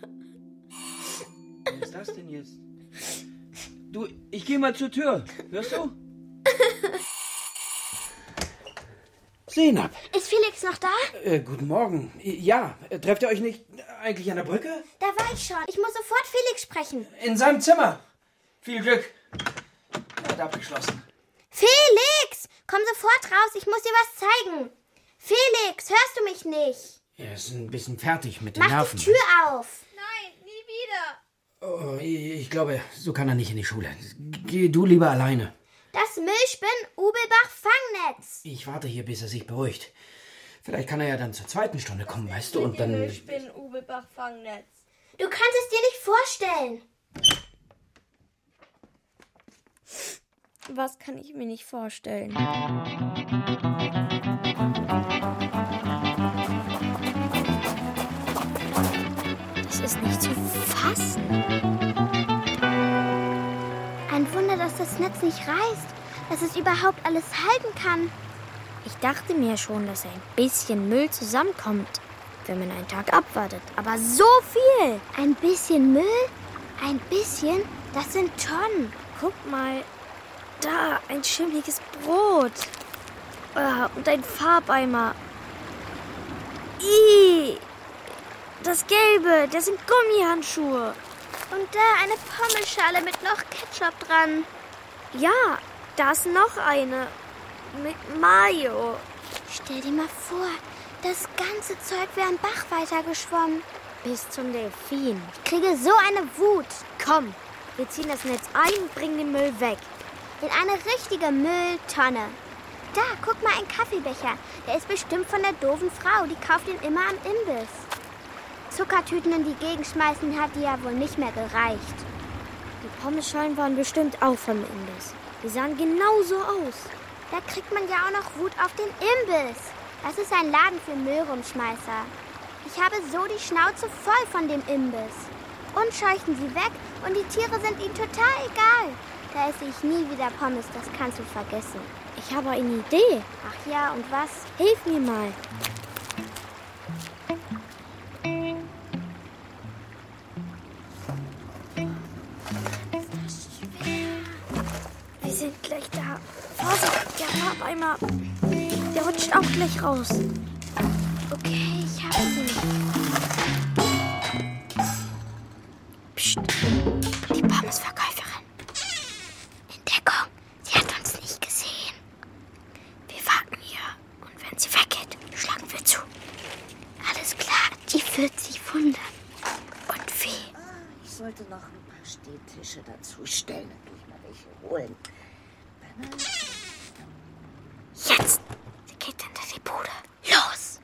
Was ist das denn jetzt? Du, ich gehe mal zur Tür. Hörst du? Senap. Ist Felix noch da? Äh, guten Morgen. Ja, trefft ihr euch nicht eigentlich an der Brücke? Da war ich schon. Ich muss sofort Felix sprechen. In seinem Zimmer. Viel Glück. Er hat abgeschlossen. Felix! Komm sofort raus, ich muss dir was zeigen. Felix, hörst du mich nicht? Er ist ein bisschen fertig mit den Mach Nerven. die Tür auf. Nein, nie wieder. Oh, ich glaube, so kann er nicht in die Schule. Geh du lieber alleine. Das Milchspinn-Ubelbach-Fangnetz. Ich warte hier, bis er sich beruhigt. Vielleicht kann er ja dann zur zweiten Stunde kommen, weißt du, und dann... Milchspinn-Ubelbach-Fangnetz. Du kannst es dir nicht vorstellen. Was kann ich mir nicht vorstellen? Das ist nicht zu fassen. Ein Wunder, dass das Netz nicht reißt, dass es überhaupt alles halten kann. Ich dachte mir schon, dass ein bisschen Müll zusammenkommt, wenn man einen Tag abwartet. Aber so viel! Ein bisschen Müll? Ein bisschen? Das sind Tonnen. Guck mal, da ein schimmliges Brot. Ah, und ein Farbeimer. Ih, das Gelbe, das sind Gummihandschuhe. Und da eine Pommelschale mit noch Ketchup dran. Ja, da ist noch eine. Mit Mayo. Stell dir mal vor, das ganze Zeug wäre im Bach weitergeschwommen. Bis zum Delfin. Ich kriege so eine Wut. Komm, wir ziehen das Netz ein und bringen den Müll weg. In eine richtige Mülltonne. Da, guck mal, ein Kaffeebecher. Der ist bestimmt von der doofen Frau. Die kauft ihn immer am Imbiss. Zuckertüten in die Gegend schmeißen hat die ja wohl nicht mehr gereicht. Die Pommesschalen waren bestimmt auch vom Imbiss. Die sahen genauso aus. Da kriegt man ja auch noch Wut auf den Imbiss. Das ist ein Laden für Müllrumschmeißer. Ich habe so die Schnauze voll von dem Imbiss. Und scheuchen sie weg und die Tiere sind ihnen total egal. Da esse ich nie wieder Pommes, das kannst du vergessen. Ich habe eine Idee. Ach ja, und was? Hilf mir mal. Wir sind gleich da. Vorsicht, der Farbeimer. Der rutscht auch gleich raus. Okay, ich habe ihn. Psst. Die Pommesverkäuferin. In Deckung. Sie hat uns nicht gesehen. Wir warten hier. Und wenn sie weggeht, schlagen wir zu. Alles klar, die wird sich wundern. Und wie? Ich sollte noch ein paar Stehtische dazu stellen. Dann gehe ich mal welche holen. Jetzt! Sie geht hinter die Bude. Los!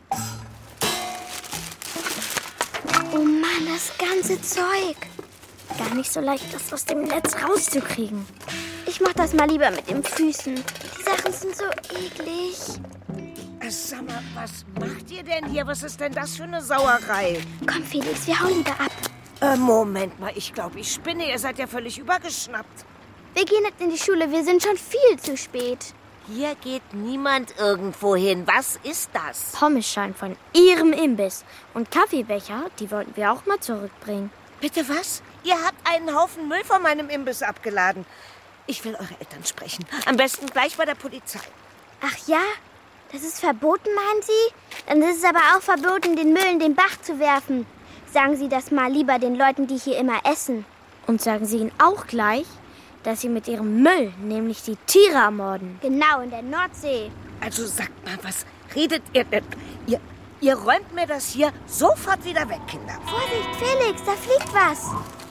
Oh Mann, das ganze Zeug. Gar nicht so leicht, das aus dem Netz rauszukriegen. Ich mach das mal lieber mit den Füßen. Die Sachen sind so eklig. Sag mal, was macht ihr denn hier? Was ist denn das für eine Sauerei? Komm, Felix, wir hauen lieber ab. Äh, Moment mal, ich glaube, ich spinne. Ihr seid ja völlig übergeschnappt. Wir gehen nicht in die Schule, wir sind schon viel zu spät. Hier geht niemand irgendwo hin. Was ist das? Pommesschalen von Ihrem Imbiss. Und Kaffeebecher, die wollten wir auch mal zurückbringen. Bitte was? Ihr habt einen Haufen Müll von meinem Imbiss abgeladen. Ich will eure Eltern sprechen. Am besten gleich bei der Polizei. Ach ja? Das ist verboten, meinen Sie? Dann ist es aber auch verboten, den Müll in den Bach zu werfen. Sagen Sie das mal lieber den Leuten, die hier immer essen. Und sagen Sie ihnen auch gleich, dass sie mit ihrem Müll nämlich die Tiere ermorden. Genau, in der Nordsee. Also sagt mal, was redet ihr denn? Ihr, ihr räumt mir das hier sofort wieder weg, Kinder. Vorsicht, Felix, da fliegt was.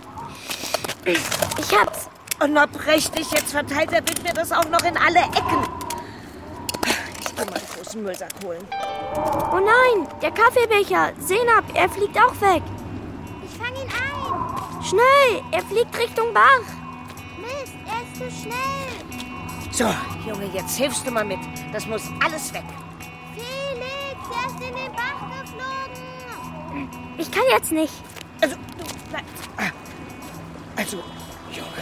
Ich hab's. Und na prächtig, jetzt verteilt der Wind mir das auch noch in alle Ecken. Ich geh mal einen großen Müllsack holen. Oh nein, der Kaffeebecher. Senab, er fliegt auch weg. Ich fang ihn ein. Schnell, er fliegt Richtung Bach. Mist, er ist zu schnell. So, Junge, jetzt hilfst du mal mit. Das muss alles weg. Felix, er ist in den Bach geflogen. Ich kann jetzt nicht. Also, du bleibst. Also, Junge.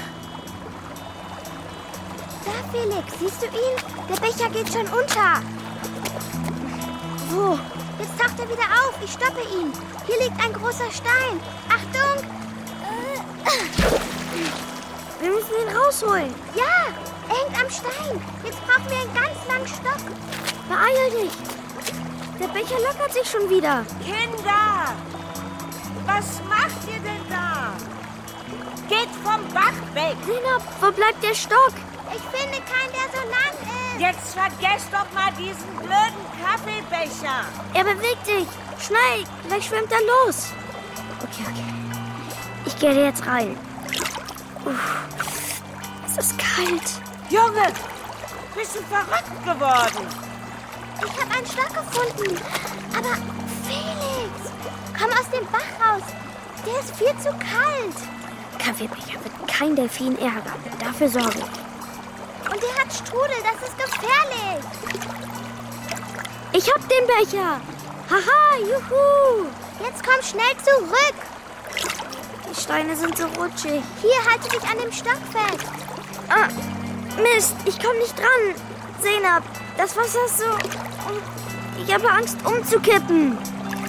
Da, Felix, siehst du ihn? Der Becher geht schon unter. Wo? Jetzt taucht er wieder auf. Ich stoppe ihn. Hier liegt ein großer Stein. Achtung! Wir müssen ihn rausholen. Ja, er hängt am Stein. Jetzt brauchen wir einen ganz langen Stock. Beeil dich. Der Becher lockert sich schon wieder. Kinder! Was macht ihr denn da? Geht vom Bach weg. Senab, wo bleibt der Stock? Ich finde keinen, der so lang ist. Jetzt vergesst doch mal diesen blöden Kaffeebecher. Er bewegt sich. Schnell, gleich schwimmt er los. Okay, okay. Ich gehe jetzt rein. Uff, es ist kalt. Junge, bist du verrückt geworden? Ich habe einen Stock gefunden. Aber Felix, komm aus dem Bach raus. Der ist viel zu kalt. Kaffeebecher wird kein Delfin ärgern. Dafür sorge ich. Und der hat Strudel, das ist gefährlich. Ich hab den Becher. Haha, juhu. Jetzt komm schnell zurück. Die Steine sind so rutschig. Hier, halte dich an dem Stock fest. Ah, Mist, ich komm nicht dran. Senab, das Wasser ist so... Ich habe Angst, umzukippen.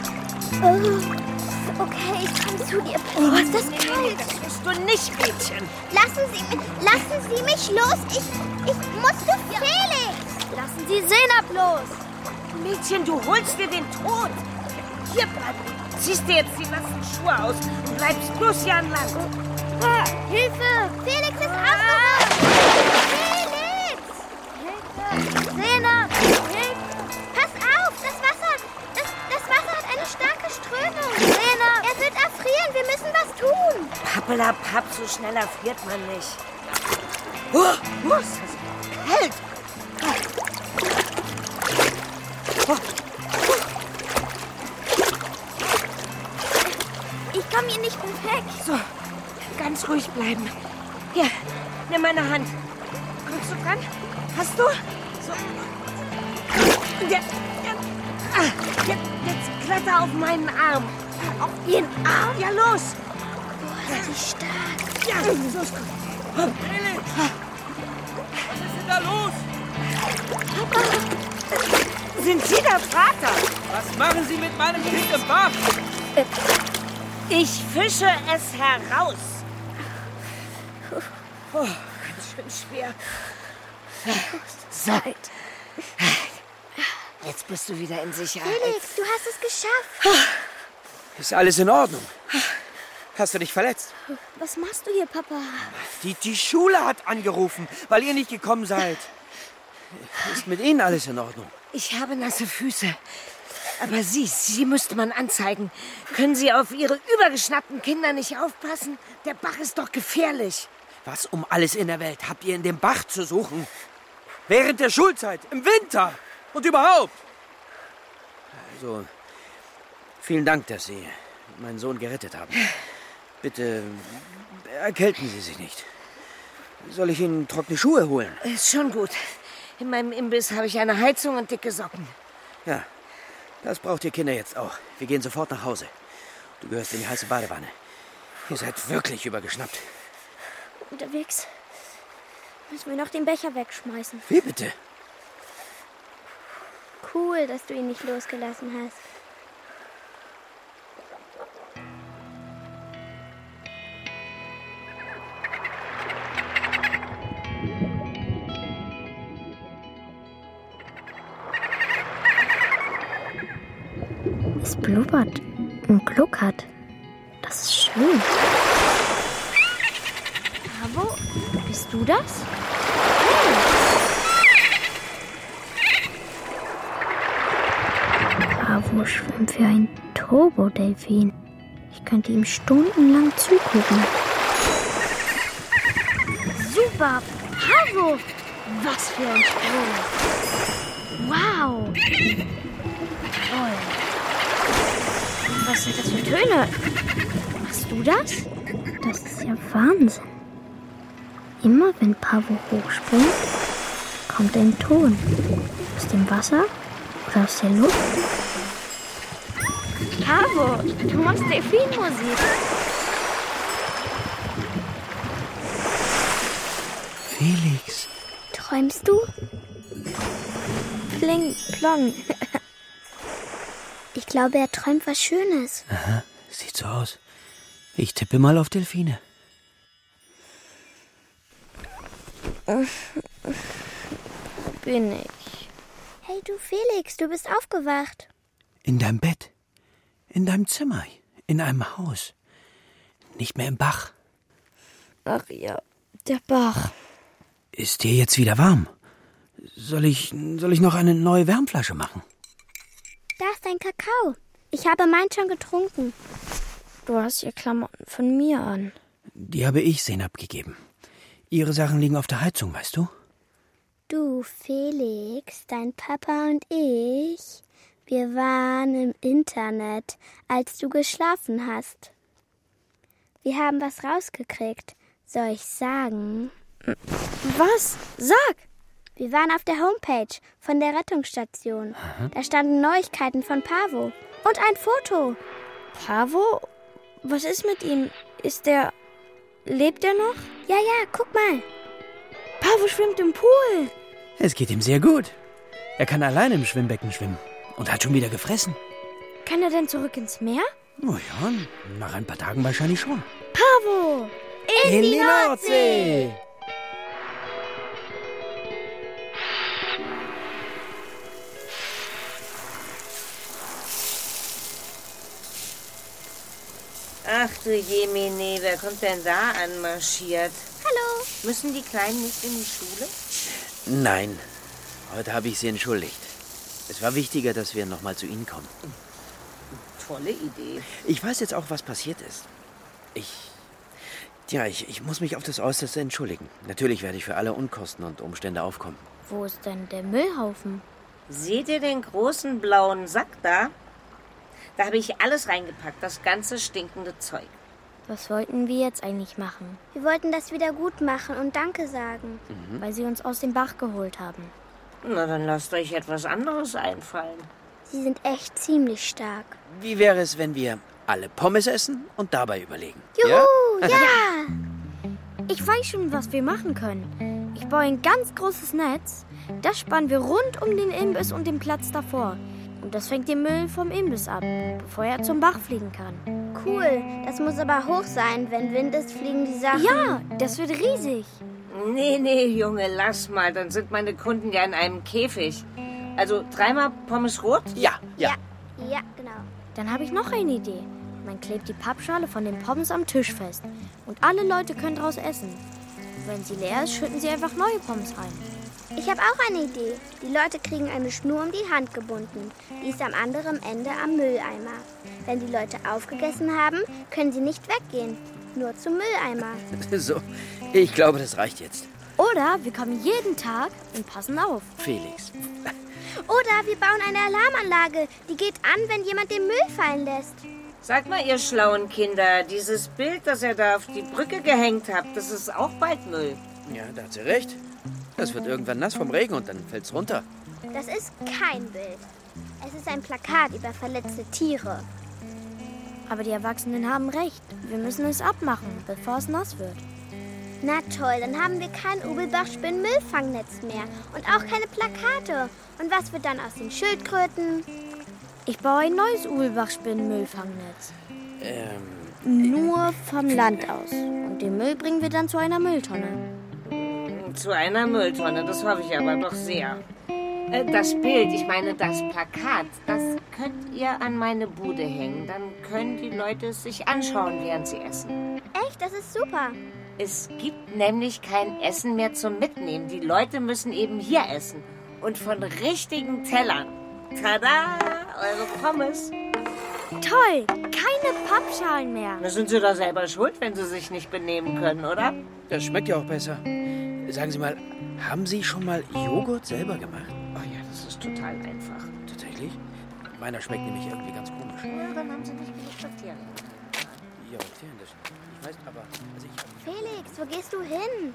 Oh, okay, ich komme zu dir. Oh, ist das nee, kalt. Nee, das tust du nicht, Mädchen. Lassen Sie mich, lassen Sie mich los. Ich, ich muss zu Felix. Lassen Sie Senab los. Mädchen, du holst dir den Tod. Hier bleiben. Ziehst dir jetzt die nassen Schuhe aus und bleibst bloß hier an Land. Ah, Hilfe! Felix ist ah. aufgewacht! Felix! Hilfe! Senab! Hilfe! Pass auf! Das Wasser! Das, das Wasser hat eine starke Strömung! Senab! Er wird erfrieren! Wir müssen was tun! Pappelapapp, so schnell erfriert man nicht. Oh, oh, ist das kalt! Oh. Ich komme hier nicht mehr weg. So, ganz ruhig bleiben. Hier, nimm meine Hand. Kommst du ran? Hast du? So. Ja, ja. Ah, jetzt, jetzt kletter auf meinen Arm. Auf ihren Arm? Ja, los. Boah, ist die stark. Ja, los. Felix! Was ist denn da los? Papa! Sind Sie der Vater? Was machen Sie mit meinem Kind im Bach? Ich fische es heraus. Oh, ganz schön schwer. So. Jetzt bist du wieder in Sicherheit. Felix, du hast es geschafft. Ist alles in Ordnung? Hast du dich verletzt? Was machst du hier, Papa? Die, die Schule hat angerufen, weil ihr nicht gekommen seid. Ist mit Ihnen alles in Ordnung? Ich habe nasse Füße. Aber Sie, Sie müsste man anzeigen. Können Sie auf Ihre übergeschnappten Kinder nicht aufpassen? Der Bach ist doch gefährlich. Was um alles in der Welt habt ihr in dem Bach zu suchen? Während der Schulzeit, im Winter und überhaupt. Also, vielen Dank, dass Sie meinen Sohn gerettet haben. Bitte erkälten Sie sich nicht. Soll ich Ihnen trockene Schuhe holen? Ist schon gut. In meinem Imbiss habe ich eine Heizung und dicke Socken. Ja, das braucht ihr Kinder jetzt auch. Wir gehen sofort nach Hause. Du gehörst in die heiße Badewanne. Ihr seid wirklich übergeschnappt. Unterwegs müssen wir noch den Becher wegschmeißen. Wie bitte? Cool, dass du ihn nicht losgelassen hast. Es blubbert und gluckert. Das ist schön. Pavo, bist du das? Pavo schwimmt wie ein Turbodelfin. Ich könnte ihm stundenlang zugucken. Super, Pavo! Was für ein Sprung! Wow! Toll! Was sind das für Töne? Machst du das? Das ist ja Wahnsinn. Immer wenn Pavo hochspringt, kommt ein Ton. Aus dem Wasser oder aus der Luft. Pavo, du machst Delfinmusik. Felix. Träumst du? Pling, plong. Ich glaube, er träumt was Schönes. Aha, sieht so aus. Ich tippe mal auf Delfine. Bin ich. Hey du Felix, du bist aufgewacht. In deinem Bett. In deinem Zimmer. In einem Haus. Nicht mehr im Bach. Ach ja, der Bach. Ist dir jetzt wieder warm? Soll ich, soll ich noch eine neue Wärmflasche machen? Da ist dein Kakao. Ich habe meinen schon getrunken. Du hast ihr Klamotten von mir an. Die habe ich Senab gegeben. Ihre Sachen liegen auf der Heizung, weißt du? Du, Felix, dein Papa und ich, wir waren im Internet, als du geschlafen hast. Wir haben was rausgekriegt. Soll ich sagen? Was? Sag! Wir waren auf der Homepage von der Rettungsstation. Aha. Da standen Neuigkeiten von Pavo und ein Foto. Pavo? Was ist mit ihm? Ist der... Lebt er noch? Ja, ja, guck mal. Pavo schwimmt im Pool. Es geht ihm sehr gut. Er kann alleine im Schwimmbecken schwimmen und hat schon wieder gefressen. Kann er denn zurück ins Meer? Oh ja, nach ein paar Tagen wahrscheinlich schon. Pavo! In, In die, die Nordsee! Nordsee! Ach du Jemine, wer kommt denn da anmarschiert? Hallo. Müssen die Kleinen nicht in die Schule? Nein, heute habe ich sie entschuldigt. Es war wichtiger, dass wir noch mal zu Ihnen kommen. Tolle Idee. Ich weiß jetzt auch, was passiert ist. Ich... Tja, ich, ich muss mich auf das Äußerste entschuldigen. Natürlich werde ich für alle Unkosten und Umstände aufkommen. Wo ist denn der Müllhaufen? Seht ihr den großen blauen Sack da? Da habe ich alles reingepackt, das ganze stinkende Zeug. Was wollten wir jetzt eigentlich machen? Wir wollten das wieder gut machen und Danke sagen. Mhm. Weil sie uns aus dem Bach geholt haben. Na, dann lasst euch etwas anderes einfallen. Sie sind echt ziemlich stark. Wie wäre es, wenn wir alle Pommes essen und dabei überlegen? Juhu, ja! ja. Ich weiß schon, was wir machen können. Ich baue ein ganz großes Netz. Das spannen wir rund um den Imbiss und den Platz davor. Und das fängt den Müll vom Imbiss ab, bevor er zum Bach fliegen kann. Cool, das muss aber hoch sein. Wenn Wind ist, fliegen die Sachen. Ja, das wird riesig. Nee, nee, Junge, lass mal. Dann sind meine Kunden ja in einem Käfig. Also dreimal Pommes rot? Ja, ja. Ja, ja genau. Dann habe ich noch eine Idee. Man klebt die Pappschale von den Pommes am Tisch fest. Und alle Leute können draus essen. Wenn sie leer ist, schütten sie einfach neue Pommes rein. Ich habe auch eine Idee. Die Leute kriegen eine Schnur um die Hand gebunden. Die ist am anderen Ende am Mülleimer. Wenn die Leute aufgegessen haben, können sie nicht weggehen. Nur zum Mülleimer. So, ich glaube, das reicht jetzt. Oder wir kommen jeden Tag und passen auf. Felix. Oder wir bauen eine Alarmanlage. Die geht an, wenn jemand den Müll fallen lässt. Sagt mal, ihr schlauen Kinder, dieses Bild, das ihr da auf die Brücke gehängt habt, das ist auch bald Müll. Ja, da hat sie recht. Das wird irgendwann nass vom Regen und dann fällt's runter. Das ist kein Bild. Es ist ein Plakat über verletzte Tiere. Aber die Erwachsenen haben recht. Wir müssen es abmachen, bevor es nass wird. Na toll, dann haben wir kein Ubelbach-Spinn-Müllfangnetz mehr. Und auch keine Plakate. Und was wird dann aus den Schildkröten? Ich baue ein neues Ubelbach-Spinn-Müllfangnetz. Ähm... Nur vom Land aus. Und den Müll bringen wir dann zu einer Mülltonne. Zu einer Mülltonne, das hoffe ich aber doch sehr. Das Bild, ich meine das Plakat, das könnt ihr an meine Bude hängen. Dann können die Leute es sich anschauen, während sie essen. Echt? Das ist super. Es gibt nämlich kein Essen mehr zum Mitnehmen. Die Leute müssen eben hier essen. Und von richtigen Tellern. Tada! Eure Pommes. Toll! Keine Pappschalen mehr. Da sind sie doch selber schuld, wenn sie sich nicht benehmen können, oder? Das schmeckt ja auch besser. Sagen Sie mal, haben Sie schon mal Joghurt selber gemacht? Oh ja, das ist total einfach. Tatsächlich? Meiner schmeckt nämlich irgendwie ganz komisch. Ja, dann haben Sie nicht genug Bakterien. Ja, Bakterien, das ich weiß, aber... Also ich, Felix, wo gehst du hin?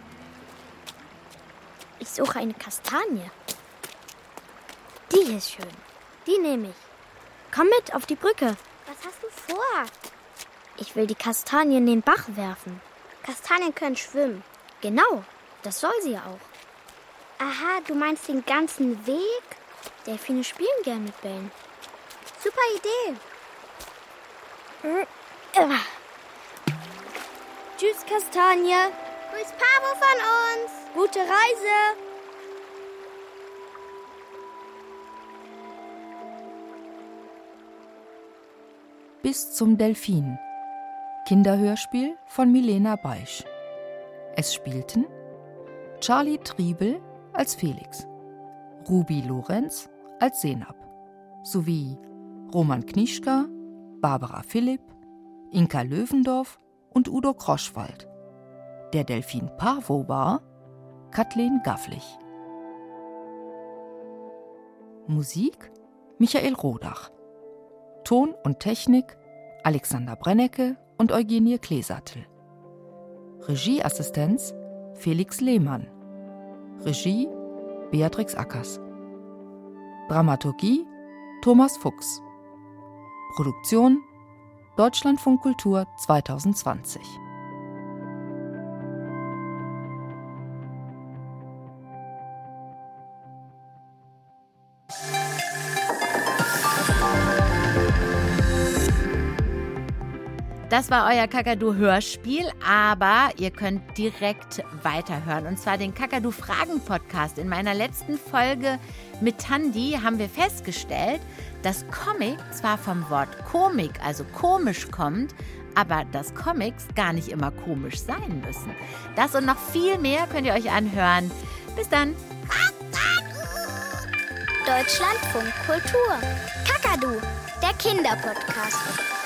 Ich suche eine Kastanie. Die ist schön. Die nehme ich. Komm mit auf die Brücke. Was hast du vor? Ich will die Kastanie in den Bach werfen. Kastanien können schwimmen. Genau, das soll sie ja auch. Aha, du meinst den ganzen Weg? Delfine spielen gern mit Bällen. Super Idee. Äh. Tschüss, Kastanie. Grüß Pavo von uns. Gute Reise. Bis zum Delfin. Kinderhörspiel von Milena Beisch. Es spielten Charlie Triebel als Felix, Ruby Lorenz als Senab, sowie Roman Knischka, Barbara Philipp, Inka Löwendorf und Udo Kroschwald. Der Delfin Pavo war Kathleen Gafflich. Musik Michael Rodach. Ton und Technik Alexander Brennecke und Eugenie Kleesattel. Regieassistenz Felix Lehmann. Regie Beatrix Ackers. Dramaturgie Thomas Fuchs. Produktion Deutschlandfunk Kultur zwanzig zwanzig. Das war euer Kakadu-Hörspiel, aber ihr könnt direkt weiterhören. Und zwar den Kakadu-Fragen-Podcast. In meiner letzten Folge mit Tandi haben wir festgestellt, dass Comic zwar vom Wort Komik, also komisch, kommt, aber dass Comics gar nicht immer komisch sein müssen. Das und noch viel mehr könnt ihr euch anhören. Bis dann. Deutschlandfunk Kultur. Kakadu, der Kinderpodcast.